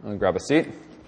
I'll grab a seat.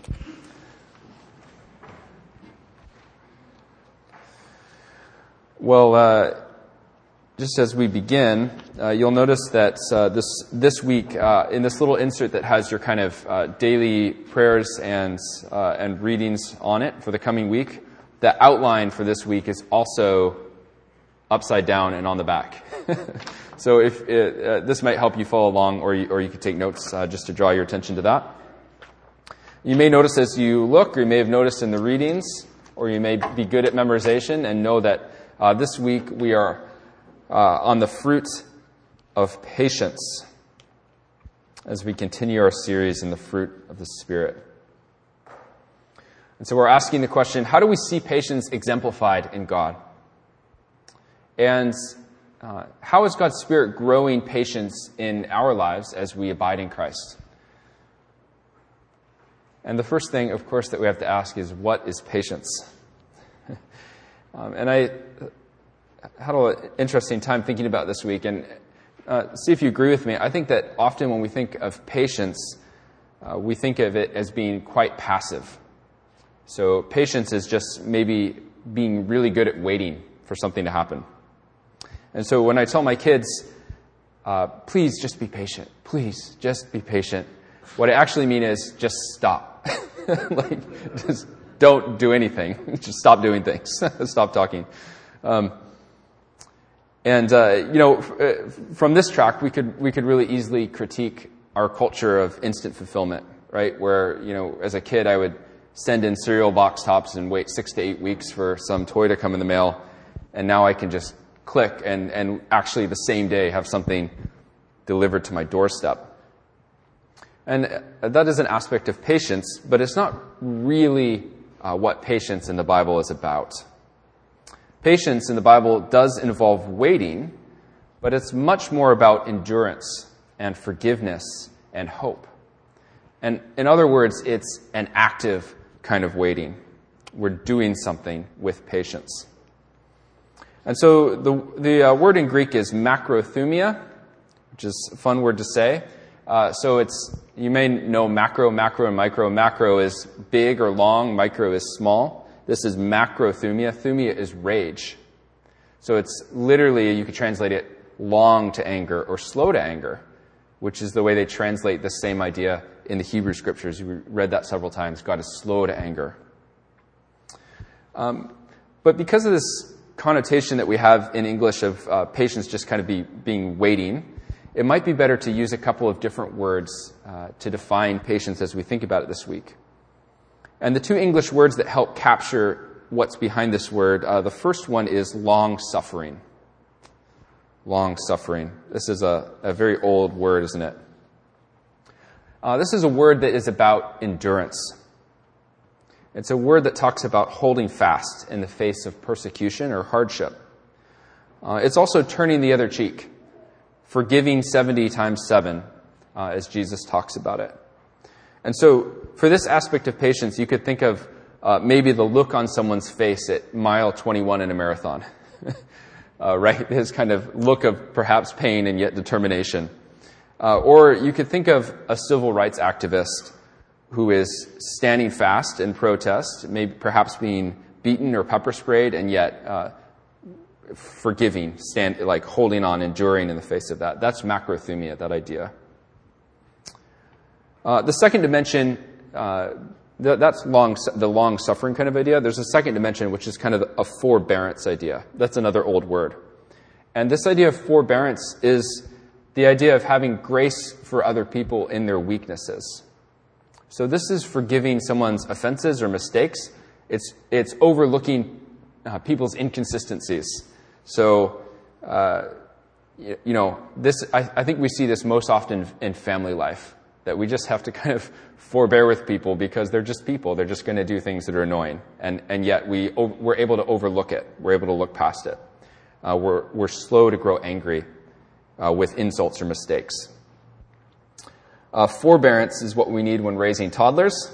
Well, just as we begin, you'll notice that this week, in this little insert that has your kind of daily prayers and readings on it for the coming week, the outline for this week is also upside down and on the back. So if this might help you follow along, or you could take notes just to draw your attention to that. You may notice as you look, or you may have noticed in the readings, or you may be good at memorization and know that this week we are on the fruit of patience as we continue our series in the fruit of the Spirit. And so we're asking the question, how do we see patience exemplified in God? And how is God's Spirit growing patience in our lives as we abide in Christ? And the first thing, of course, that we have to ask is, what is patience? And I had an interesting time thinking about this week, and see if you agree with me. I think that often when we think of patience, we think of it as being quite passive. So patience is just maybe being really good at waiting for something to happen. And so when I tell my kids, please just be patient, please just be patient, what I actually mean is just stop. Just don't do anything. Just stop doing things. Stop talking. From this track, we could really easily critique our culture of instant fulfillment, right? Where, as a kid, I would send in cereal box tops and wait 6 to 8 weeks for some toy to come in the mail, and now I can just click and actually the same day have something delivered to my doorstep. And that is an aspect of patience, but it's not really what patience in the Bible is about. Patience in the Bible does involve waiting, but it's much more about endurance and forgiveness and hope. And in other words, it's an active kind of waiting. We're doing something with patience. And so the word in Greek is makrothumia, which is a fun word to say. So you may know macro, and micro. Macro is big or long, micro is small. This is makrothumia. Thumia is rage. So it's literally, you could translate it long to anger or slow to anger, which is the way they translate the same idea in the Hebrew Scriptures. We read that several times. God is slow to anger. But because of this connotation that we have in English of patience just kind of being waiting, it might be better to use a couple of different words to define patience as we think about it this week. And the two English words that help capture what's behind this word, the first one is long-suffering. Long-suffering. This is a very old word, isn't it? This is a word that is about endurance. It's a word that talks about holding fast in the face of persecution or hardship. It's also turning the other cheek. Forgiving 70 times 7, as Jesus talks about it. And so, for this aspect of patience, you could think of maybe the look on someone's face at mile 21 in a marathon. Right? His kind of look of perhaps pain and yet determination. Or you could think of a civil rights activist who is standing fast in protest, maybe perhaps being beaten or pepper sprayed, and yet forgiving, holding on, enduring in the face of that. That's makrothumia, that idea. The second dimension, that's the long-suffering kind of idea. There's a second dimension, which is kind of a forbearance idea. That's another old word. And this idea of forbearance is the idea of having grace for other people in their weaknesses. So this is forgiving someone's offenses or mistakes. It's overlooking people's inconsistencies. So, this I think we see this most often in family life, that we just have to kind of forbear with people because they're just people. They're just going to do things that are annoying, and yet we're able to overlook it. We're able to look past it. We're slow to grow angry with insults or mistakes. Forbearance is what we need when raising toddlers.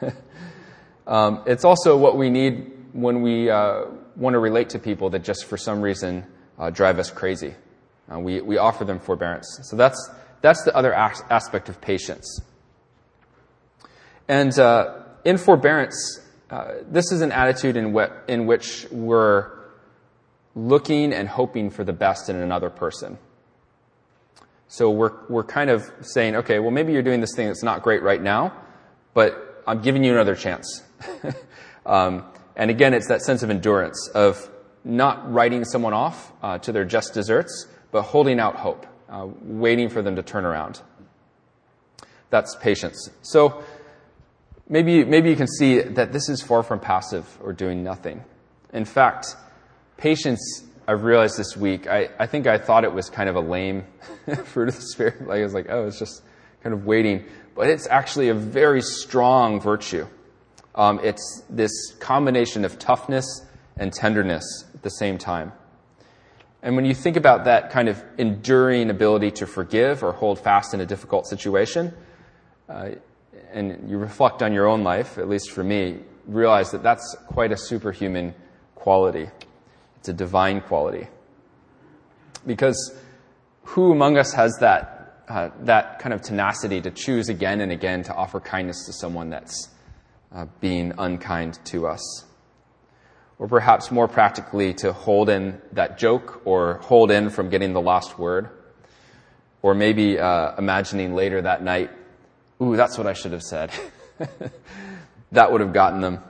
It's also what we need when we want to relate to people that just for some reason drive us crazy. We offer them forbearance. So that's the other aspect of patience. And in forbearance, this is an attitude in which we're looking and hoping for the best in another person. So we're kind of saying, okay, well, maybe you're doing this thing that's not great right now, but I'm giving you another chance. And again, it's that sense of endurance, of not writing someone off to their just desserts, but holding out hope, waiting for them to turn around. That's patience. So maybe you can see that this is far from passive or doing nothing. In fact, patience, I've realized this week, I think I thought it was kind of a lame fruit of the Spirit. Like, I was like, oh, it's just kind of waiting. But it's actually a very strong virtue. It's this combination of toughness and tenderness at the same time. And when you think about that kind of enduring ability to forgive or hold fast in a difficult situation, and you reflect on your own life, at least for me, realize that that's quite a superhuman quality. It's a divine quality. Because who among us has that kind of tenacity to choose again and again to offer kindness to someone that's being unkind to us? Or perhaps more practically, to hold in that joke or hold in from getting the last word. Or maybe imagining later that night, ooh, that's what I should have said. That would have gotten them.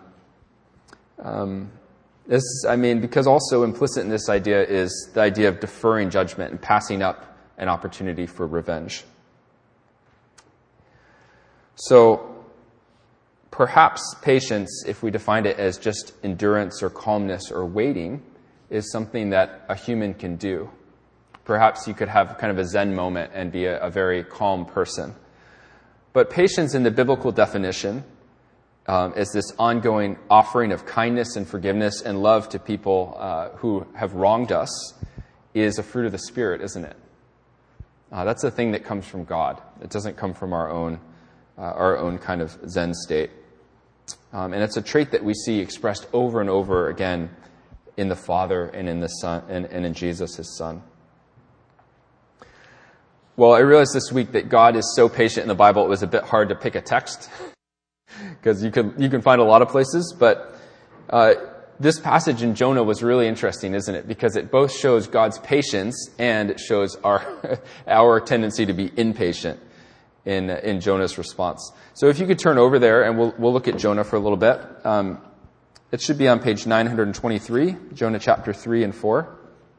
Because also implicit in this idea is the idea of deferring judgment and passing up an opportunity for revenge. So perhaps patience, if we defined it as just endurance or calmness or waiting, is something that a human can do. Perhaps you could have kind of a Zen moment and be a very calm person. But patience in the biblical definition is this ongoing offering of kindness and forgiveness and love to people who have wronged us, is a fruit of the Spirit, isn't it? That's a thing that comes from God. It doesn't come from our own kind of Zen state. And it's a trait that we see expressed over and over again in the Father and in the Son and in Jesus, His Son. Well, I realized this week that God is so patient in the Bible, it was a bit hard to pick a text because you can find a lot of places. But this passage in Jonah was really interesting, isn't it? Because it both shows God's patience and it shows our tendency to be impatient in Jonah's response. So if you could turn over there, and we'll look at Jonah for a little bit. It should be on page 923, Jonah chapter 3 and 4.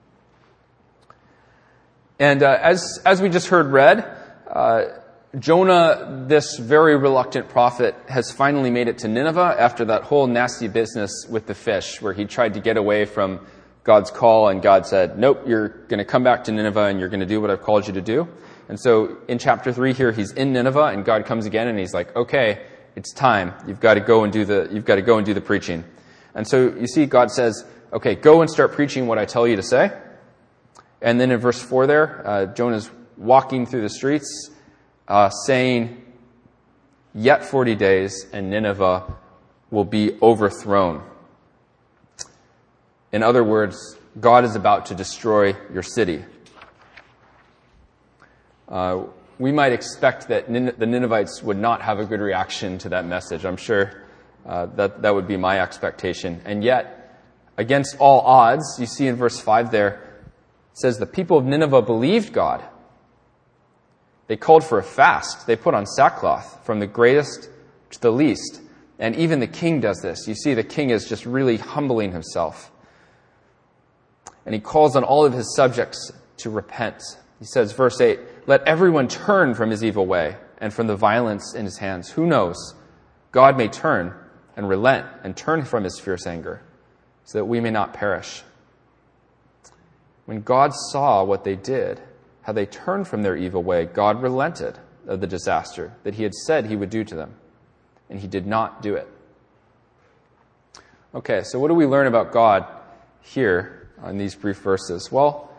And as we just heard read, Jonah, this very reluctant prophet, has finally made it to Nineveh after that whole nasty business with the fish, where he tried to get away from God's call, and God said, nope, you're going to come back to Nineveh and you're going to do what I've called you to do. And so in chapter 3 here, he's in Nineveh, and God comes again and he's like, okay, it's time. You've got to go and do the preaching. And so you see God says, okay, go and start preaching what I tell you to say. And then in verse 4 there, Jonah's walking through the streets, saying, yet 40 days and Nineveh will be overthrown. In other words, God is about to destroy your city. We might expect that the Ninevites would not have a good reaction to that message. I'm sure that would be my expectation. And yet, against all odds, you see in verse 5 there, it says the people of Nineveh believed God. They called for a fast. They put on sackcloth from the greatest to the least. And even the king does this. You see, the king is just really humbling himself. And he calls on all of his subjects to repent. He says, verse 8, let everyone turn from his evil way and from the violence in his hands. Who knows? God may turn and relent and turn from his fierce anger so that we may not perish. When God saw what they did, how they turned from their evil way, God relented of the disaster that he had said he would do to them. And he did not do it. Okay, so what do we learn about God here in these brief verses? Well,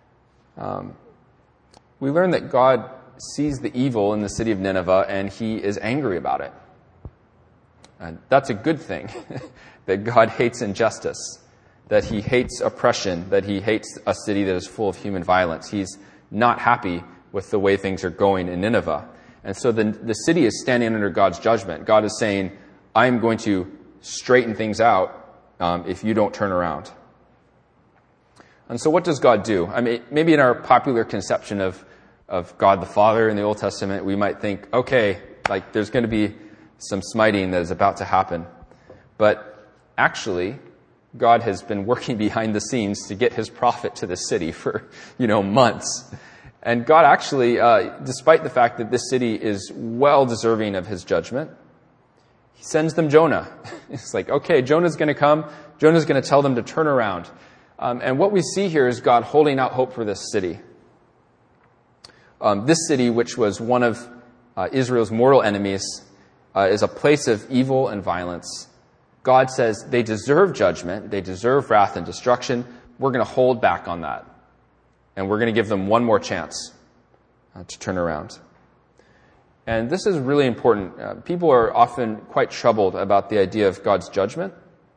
we learn that God sees the evil in the city of Nineveh and he is angry about it. And that's a good thing, that God hates injustice, that he hates oppression, that he hates a city that is full of human violence. He's not happy with the way things are going in Nineveh. And so the city is standing under God's judgment. God is saying, I'm going to straighten things out if you don't turn around. And so what does God do? I mean, maybe in our popular conception of God the Father in the Old Testament, we might think, okay, like there's going to be some smiting that is about to happen. But actually, God has been working behind the scenes to get his prophet to the city for, months. And God actually, despite the fact that this city is well deserving of his judgment, he sends them Jonah. It's like, okay, Jonah's going to come. Jonah's going to tell them to turn around. And what we see here is God holding out hope for this city. This city, which was one of Israel's mortal enemies, is a place of evil and violence. God says they deserve judgment, they deserve wrath and destruction. We're going to hold back on that. And we're going to give them one more chance to turn around. And this is really important. People are often quite troubled about the idea of God's judgment.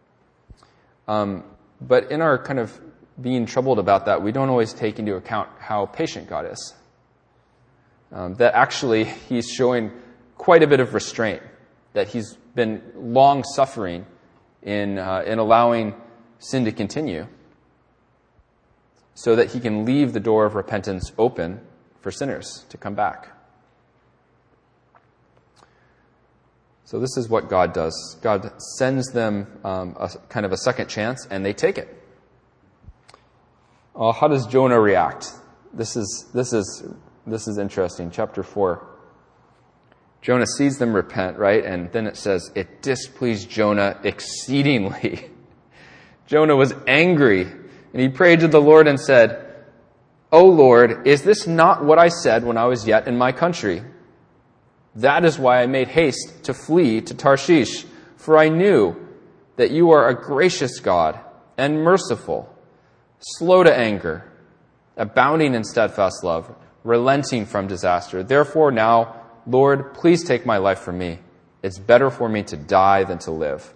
But in our kind of being troubled about that, we don't always take into account how patient God is. That actually he's showing quite a bit of restraint, that he's been long-suffering in allowing sin to continue so that he can leave the door of repentance open for sinners to come back. So this is what God does. God sends them a kind of a second chance, and they take it. How does Jonah react? This is interesting. Chapter 4. Jonah sees them repent, right? And then it says, it displeased Jonah exceedingly. Jonah was angry, and he prayed to the Lord and said, O Lord, is this not what I said when I was yet in my country? That is why I made haste to flee to Tarshish, for I knew that you are a gracious God and merciful, slow to anger, abounding in steadfast love, relenting from disaster. Therefore now, Lord, please take my life from me. It's better for me to die than to live.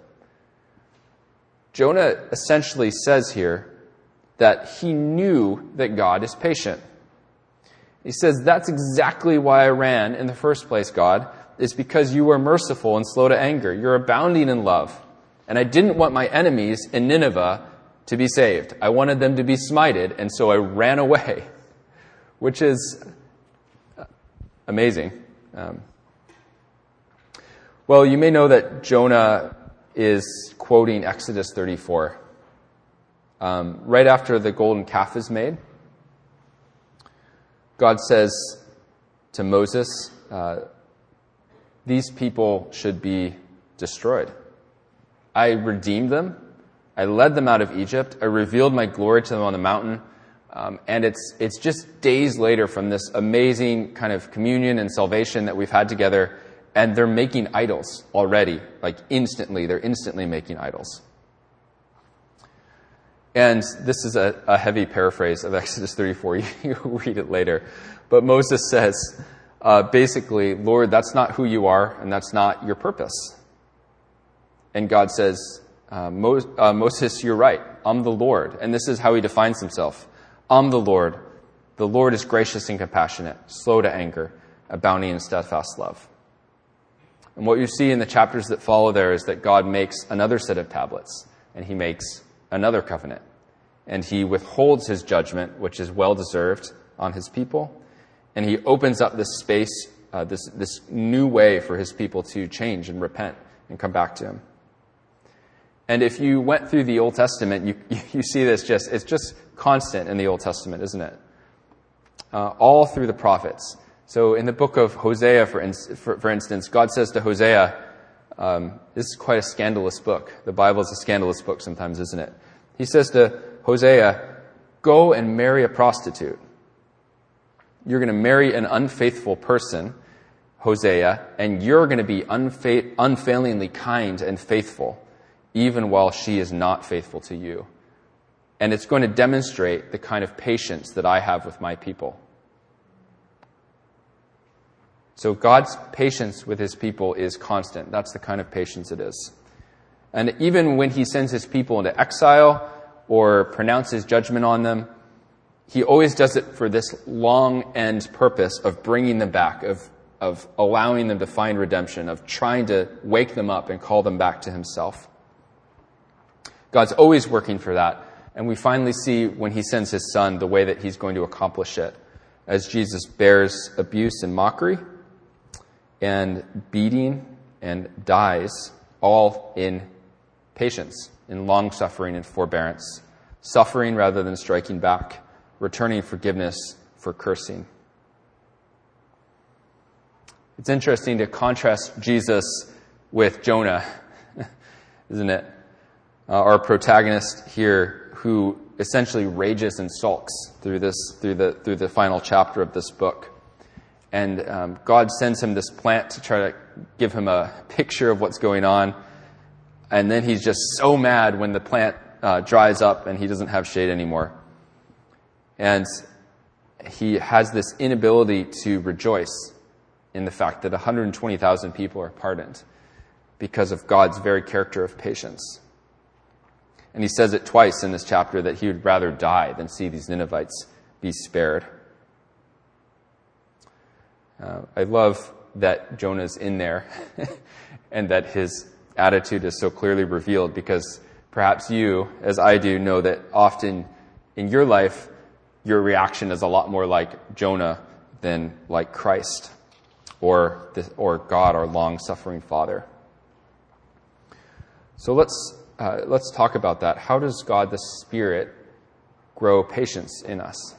Jonah essentially says here that he knew that God is patient. He says, that's exactly why I ran in the first place, God. It's because you are merciful and slow to anger. You're abounding in love. And I didn't want my enemies in Nineveh to be saved. I wanted them to be smited, and so I ran away, which is amazing. Well, you may know that Jonah is quoting Exodus 34. Right after the golden calf is made, God says to Moses, these people should be destroyed. I redeemed them. I led them out of Egypt. I revealed my glory to them on the mountain. And it's just days later from this amazing kind of communion and salvation that we've had together, and they're making idols already, like instantly. They're instantly making idols. And this is a heavy paraphrase of Exodus 34. You read it later. But Moses says, basically, Lord, that's not who you are, and that's not your purpose. And God says, Moses, you're right. I'm the Lord. And this is how he defines himself. I'm the Lord. The Lord is gracious and compassionate, slow to anger, abounding in steadfast love. And what you see in the chapters that follow there is that God makes another set of tablets, and he makes another covenant. And he withholds his judgment, which is well-deserved, on his people. And he opens up this space, this new way for his people to change and repent and come back to him. And if you went through the Old Testament, you see this it's just constant in the Old Testament, isn't it? All through the prophets. So in the book of Hosea, for instance, God says to Hosea, this is quite a scandalous book. The Bible is a scandalous book sometimes, isn't it? He says to Hosea, go and marry a prostitute. You're going to marry an unfaithful person, Hosea, and you're going to be unfailingly kind and faithful, even while she is not faithful to you. And it's going to demonstrate the kind of patience that I have with my people. So God's patience with his people is constant. That's the kind of patience it is. And even when he sends his people into exile or pronounces judgment on them, he always does it for this long end purpose of bringing them back, of of allowing them to find redemption, of trying to wake them up and call them back to himself. God's always working for that. And we finally see when he sends his son the way that he's going to accomplish it, as Jesus bears abuse and mockery and beating and dies, all in patience, in long-suffering and forbearance, suffering rather than striking back, returning forgiveness for cursing. It's interesting to contrast Jesus with Jonah, isn't it? Our protagonist here, who essentially rages and sulks through the final chapter of this book. And God sends him this plant to try to give him a picture of what's going on. And then he's just so mad when the plant dries up and he doesn't have shade anymore. And he has this inability to rejoice in the fact that 120,000 people are pardoned because of God's very character of patience. And he says it twice in this chapter that he would rather die than see these Ninevites be spared. I love that Jonah's in there and that his attitude is so clearly revealed, because perhaps you, as I do, know that often in your life, your reaction is a lot more like Jonah than like Christ or God, our long-suffering Father. So let's talk about that. How does God the Spirit grow patience in us?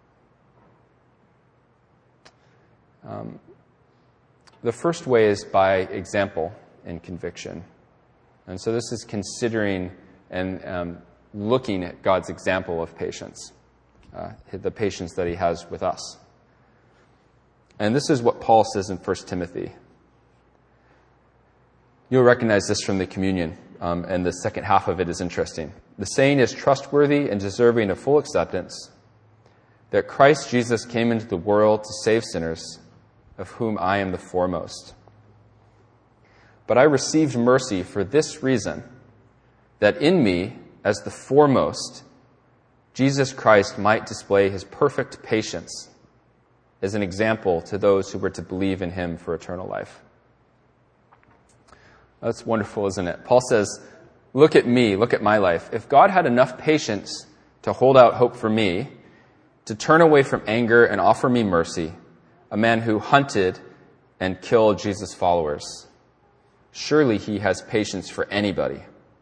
The first way is by example and conviction. And so this is considering and looking at God's example of patience, the patience that he has with us. And this is what Paul says in 1 Timothy. You'll recognize this from the communion, and the second half of it is interesting. The saying is trustworthy and deserving of full acceptance, that Christ Jesus came into the world to save sinners, of whom I am the foremost. But I received mercy for this reason, that in me, as the foremost, Jesus Christ might display his perfect patience as an example to those who were to believe in him for eternal life. That's wonderful, isn't it? Paul says, look at me, look at my life. If God had enough patience to hold out hope for me, to turn away from anger and offer me mercy, a man who hunted and killed Jesus' followers, surely he has patience for anybody.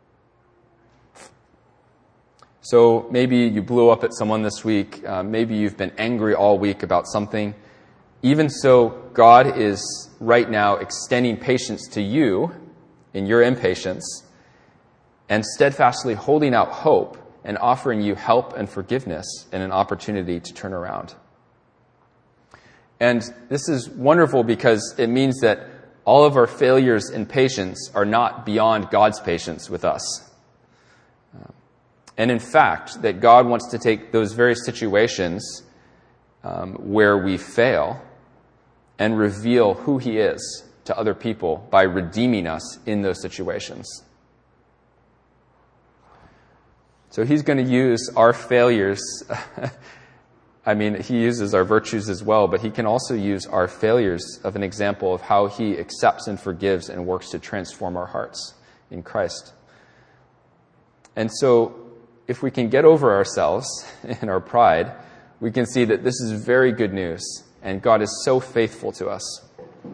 So maybe you blew up at someone this week. Maybe you've been angry all week about something. Even so, God is right now extending patience to you in your impatience and steadfastly holding out hope and offering you help and forgiveness and an opportunity to turn around. And this is wonderful because it means that all of our failures in patience are not beyond God's patience with us. And in fact, that God wants to take those very situations where we fail and reveal who he is to other people by redeeming us in those situations. So he's going to use our failures. I mean, he uses our virtues as well, but he can also use our failures of an example of how he accepts and forgives and works to transform our hearts in Christ. And so if we can get over ourselves and our pride, we can see that this is very good news, and God is so faithful to us.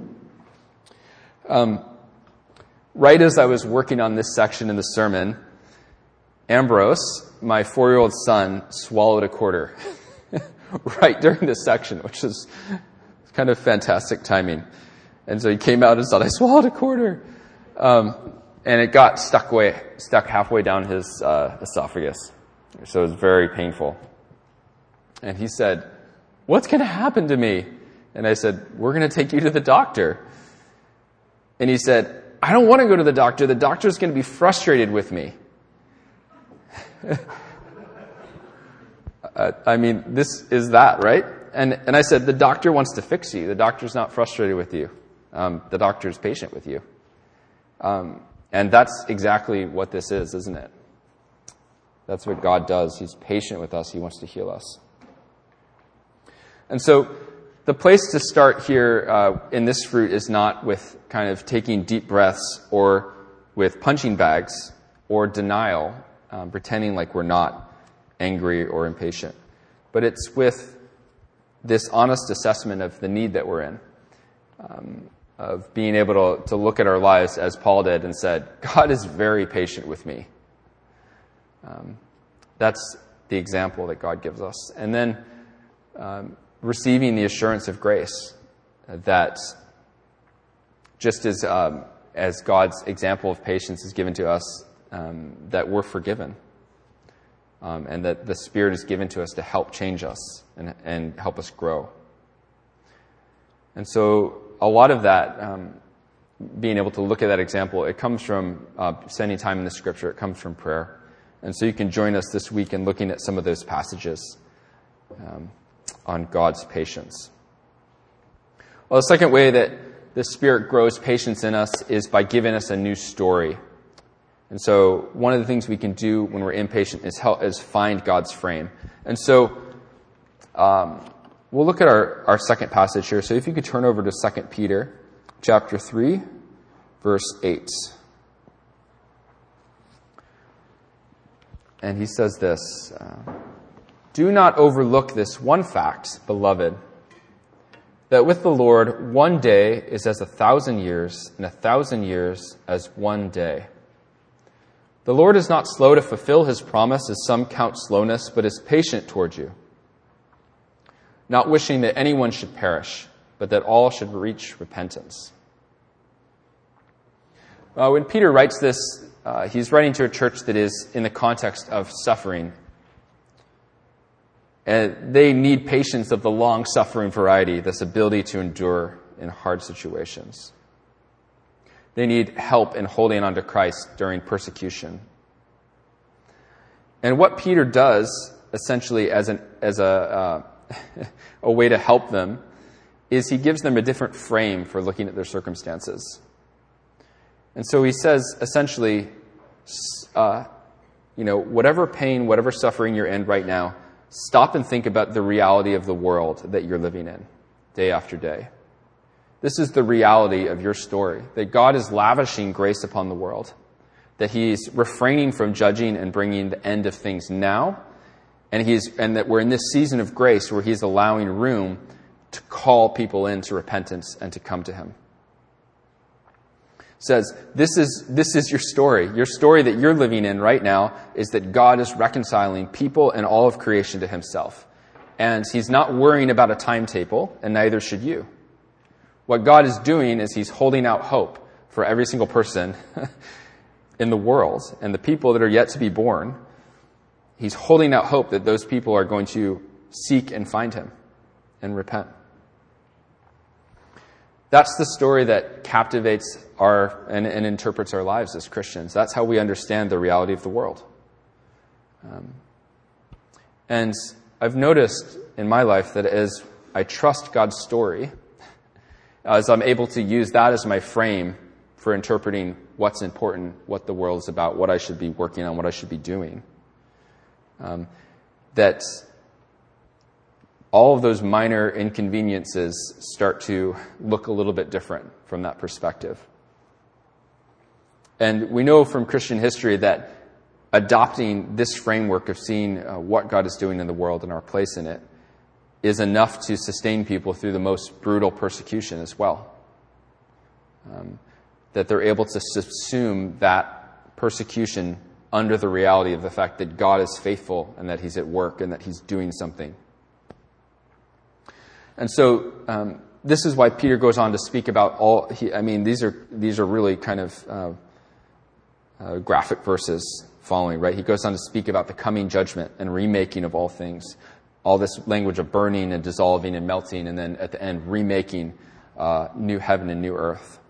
Right as I was working on this section in the sermon, Ambrose, my 4-year-old son, swallowed a quarter right during this section, which is kind of fantastic timing. And so he came out and said, I swallowed a quarter. And it got stuck halfway down his esophagus. So it was very painful. And he said, what's going to happen to me? And I said, we're going to take you to the doctor. And he said, I don't want to go to the doctor. The doctor's going to be frustrated with me. I mean, this is that, right? And I said, the doctor wants to fix you. The doctor's not frustrated with you. The doctor's patient with you. And that's exactly what this is, isn't it? That's what God does. He's patient with us. He wants to heal us. And so the place to start here in this fruit is not with kind of taking deep breaths or with punching bags or denial, pretending like we're not angry or impatient. But it's with this honest assessment of the need that we're in, of being able to look at our lives as Paul did and said, God is very patient with me. That's the example that God gives us. And then receiving the assurance of grace that just as God's example of patience is given to us, that we're forgiven, and that the Spirit is given to us to help change us and help us grow. And so a lot of that, being able to look at that example, it comes from spending time in the Scripture. It comes from prayer. And so you can join us this week in looking at some of those passages on God's patience. Well, the second way that the Spirit grows patience in us is by giving us a new story. And so one of the things we can do when we're impatient is find God's frame. And so we'll look at our second passage here. So if you could turn over to 2 Peter chapter 3, verse 8. And he says this, do not overlook this one fact, beloved, that with the Lord 1 day is as 1,000 years, and 1,000 years as 1 day. The Lord is not slow to fulfill his promise, as some count slowness, but is patient toward you, not wishing that anyone should perish, but that all should reach repentance. When Peter writes this, he's writing to a church that is in the context of suffering. And they need patience of the long-suffering variety, this ability to endure in hard situations. They need help in holding on to Christ during persecution. And what Peter does, essentially as a way to help them, is he gives them a different frame for looking at their circumstances. And so he says, essentially, whatever pain, whatever suffering you're in right now, stop and think about the reality of the world that you're living in, day after day. This is the reality of your story, that God is lavishing grace upon the world, that he's refraining from judging and bringing the end of things now, and that we're in this season of grace where he's allowing room to call people into repentance and to come to him. Says, this is your story. Your story that you're living in right now is that God is reconciling people and all of creation to himself. And he's not worrying about a timetable, and neither should you. What God is doing is he's holding out hope for every single person in the world and the people that are yet to be born. He's holding out hope that those people are going to seek and find him and repent. That's the story that captivates and interprets our lives as Christians. That's how we understand the reality of the world. And I've noticed in my life that as I trust God's story, as I'm able to use that as my frame for interpreting what's important, what the world is about, what I should be working on, what I should be doing, that all of those minor inconveniences start to look a little bit different from that perspective. And we know from Christian history that adopting this framework of seeing what God is doing in the world and our place in it is enough to sustain people through the most brutal persecution as well. That they're able to subsume that persecution under the reality of the fact that God is faithful and that he's at work and that he's doing something. And so this is why Peter goes on to speak about these are really kind of graphic verses following, right? He goes on to speak about the coming judgment and remaking of all things. All this language of burning and dissolving and melting, and then at the end, remaking new heaven and new earth.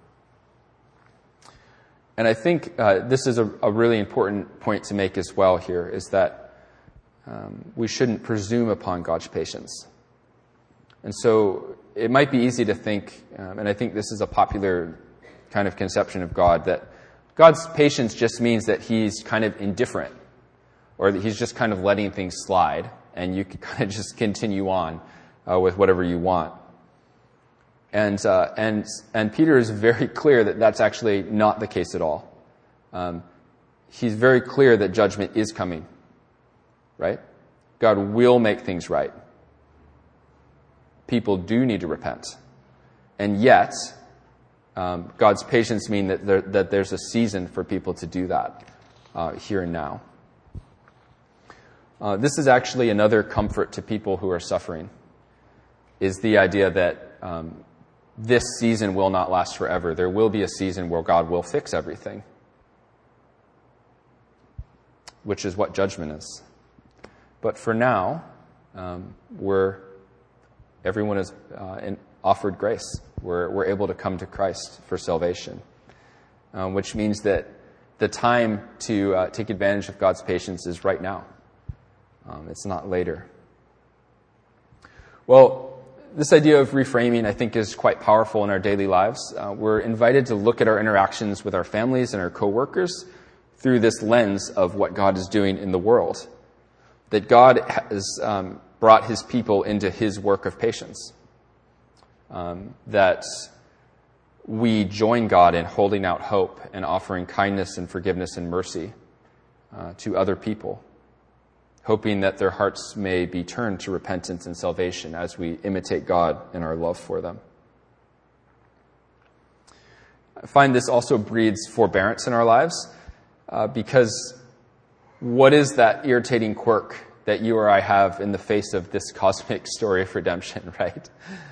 And I think this is a really important point to make as well here, is that we shouldn't presume upon God's patience. And so it might be easy to think, and I think this is a popular kind of conception of God, that God's patience just means that he's kind of indifferent, or that he's just kind of letting things slide, and you can kind of just continue on with whatever you want. And Peter is very clear that that's actually not the case at all. He's very clear that judgment is coming, right? God will make things right. People do need to repent. And yet, God's patience means that there's a season for people to do that here and now. This is actually another comfort to people who are suffering, is the idea that this season will not last forever. There will be a season where God will fix everything, which is what judgment is. But for now, everyone is offered grace. We're able to come to Christ for salvation, which means that the time to take advantage of God's patience is right now. It's not later. Well, this idea of reframing, I think, is quite powerful in our daily lives. We're invited to look at our interactions with our families and our coworkers through this lens of what God is doing in the world. That God has brought his people into his work of patience. That we join God in holding out hope and offering kindness and forgiveness and mercy to other people, hoping that their hearts may be turned to repentance and salvation as we imitate God in our love for them. I find this also breeds forbearance in our lives, because what is that irritating quirk that you or I have in the face of this cosmic story of redemption, right?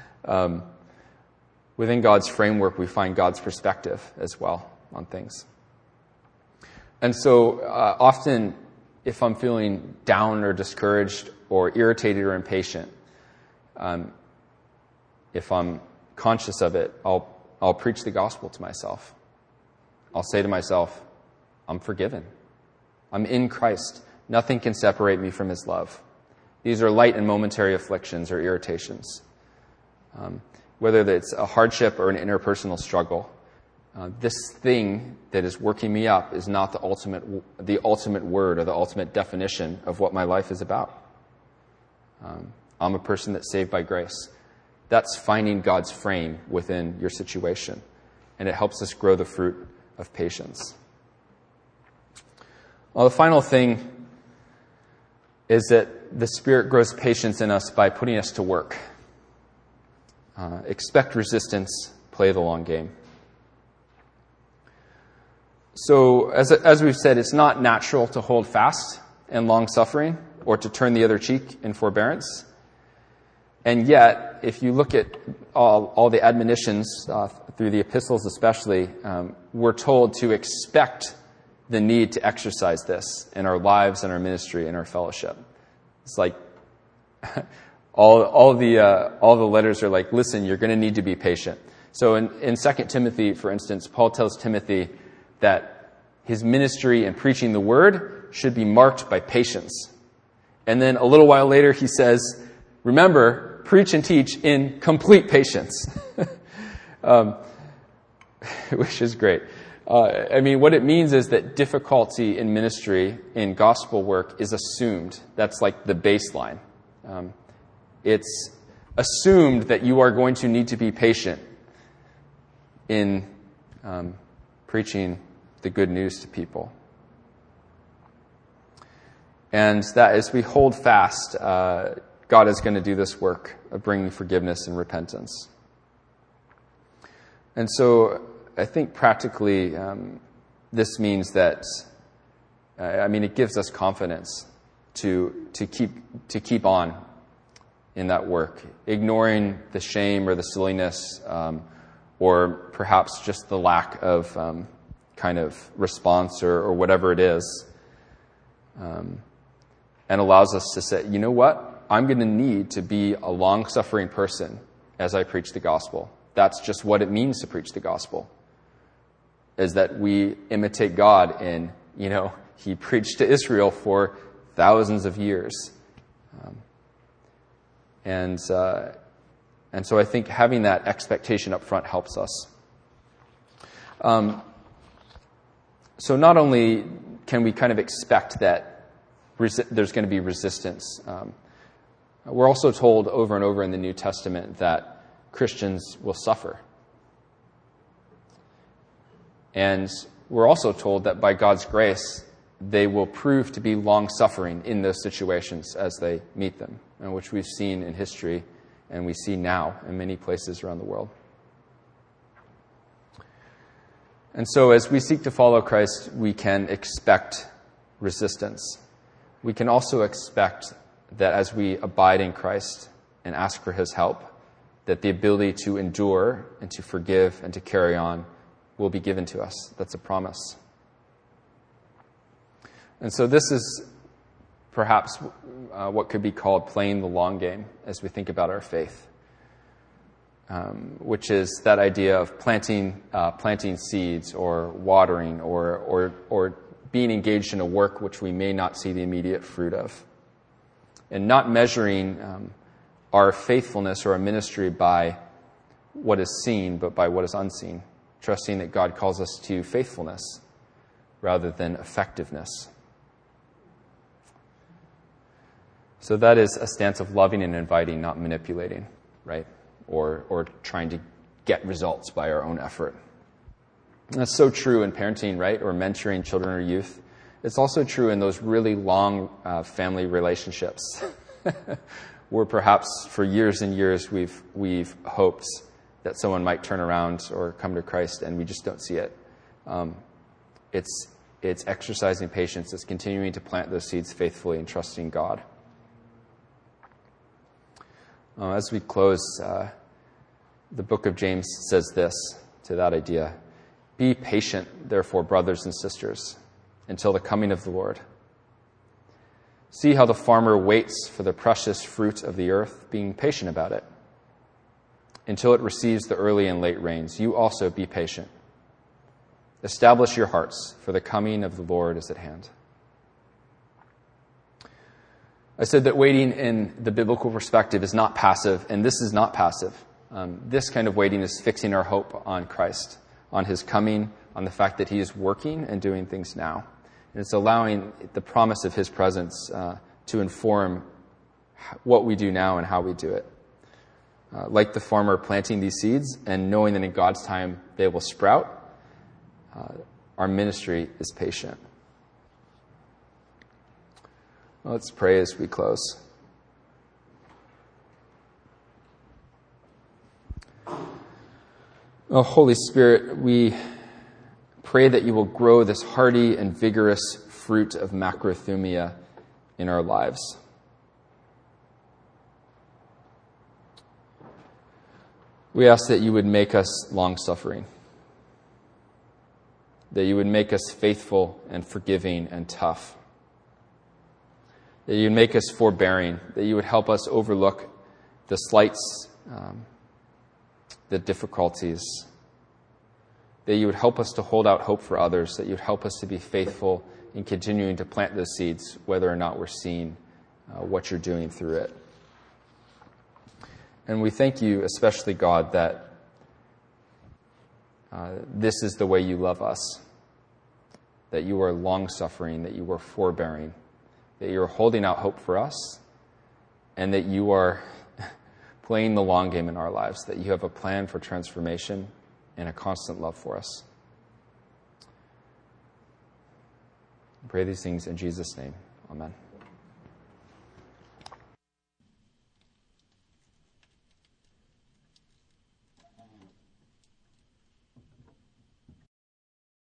Within God's framework, we find God's perspective as well on things. And so often, if I'm feeling down or discouraged or irritated or impatient, if I'm conscious of it, I'll preach the gospel to myself. I'll say to myself, I'm forgiven. I'm in Christ. Nothing can separate me from his love. These are light and momentary afflictions or irritations. Whether it's a hardship or an interpersonal struggle, this thing that is working me up is not the ultimate word or the ultimate definition of what my life is about. I'm a person that's saved by grace. That's finding God's frame within your situation, and it helps us grow the fruit of patience. Well, the final thing is that the Spirit grows patience in us by putting us to work. Expect resistance, play the long game. So, as we've said, it's not natural to hold fast in long-suffering or to turn the other cheek in forbearance. And yet, if you look at all the admonitions through the epistles especially, we're told to expect the need to exercise this in our lives and our ministry and our fellowship. It's like all the letters are like, listen, you're going to need to be patient. So in 2 Timothy, for instance, Paul tells Timothy that his ministry and preaching the word should be marked by patience. And then a little while later he says, remember, preach and teach in complete patience. Which is great. What it means is that difficulty in ministry, in gospel work, is assumed. That's like the baseline. It's assumed that you are going to need to be patient in preaching the good news to people. And that as we hold fast, God is going to do this work of bringing forgiveness and repentance. And so I think practically this means that, it gives us confidence to keep on in that work, ignoring the shame or the silliness or perhaps just the lack of kind of response or whatever it is, and allows us to say, you know what? I'm going to need to be a long-suffering person as I preach the gospel. That's just what it means to preach the gospel, is that we imitate God in, he preached to Israel for thousands of years. And so I think having that expectation up front helps us. So not only can we kind of expect that there's going to be resistance, we're also told over and over in the New Testament that Christians will suffer. And we're also told that by God's grace, they will prove to be long-suffering in those situations as they meet them, which we've seen in history and we see now in many places around the world. And so as we seek to follow Christ, we can expect resistance. We can also expect that as we abide in Christ and ask for his help, that the ability to endure and to forgive and to carry on will be given to us. That's a promise. And so this is perhaps what could be called playing the long game as we think about our faith, which is that idea of planting seeds or watering or being engaged in a work which we may not see the immediate fruit of, and not measuring our faithfulness or our ministry by what is seen, but by what is unseen, trusting that God calls us to faithfulness rather than effectiveness. So that is a stance of loving and inviting, not manipulating, right? Or trying to get results by our own effort. And that's so true in parenting, right? Or mentoring children or youth. It's also true in those really long family relationships where perhaps for years and years we've hoped that someone might turn around or come to Christ, and we just don't see it. It's exercising patience. It's continuing to plant those seeds faithfully and trusting God. As we close, the book of James says this to that idea: "Be patient, therefore, brothers and sisters, until the coming of the Lord. See how the farmer waits for the precious fruit of the earth, being patient about it, until it receives the early and late rains. You also be patient. Establish your hearts, for the coming of the Lord is at hand." I said that waiting in the biblical perspective is not passive, and this is not passive. This kind of waiting is fixing our hope on Christ, on his coming, on the fact that he is working and doing things now. And it's allowing the promise of his presence to inform what we do now and how we do it. Like the farmer planting these seeds and knowing that in God's time they will sprout, our ministry is patient. Let's pray as we close. Oh, Holy Spirit, we pray that you will grow this hardy and vigorous fruit of macrothumia in our lives. We ask that you would make us long-suffering, that you would make us faithful and forgiving and tough, that you would make us forbearing, that you would help us overlook the slights, the difficulties, that you would help us to hold out hope for others, that you would help us to be faithful in continuing to plant those seeds, whether or not we're seeing what you're doing through it. And we thank you, especially God, that this is the way you love us, that you are long-suffering, that you are forbearing, that you are holding out hope for us, and that you are playing the long game in our lives, that you have a plan for transformation and a constant love for us. I pray these things in Jesus' name. Amen.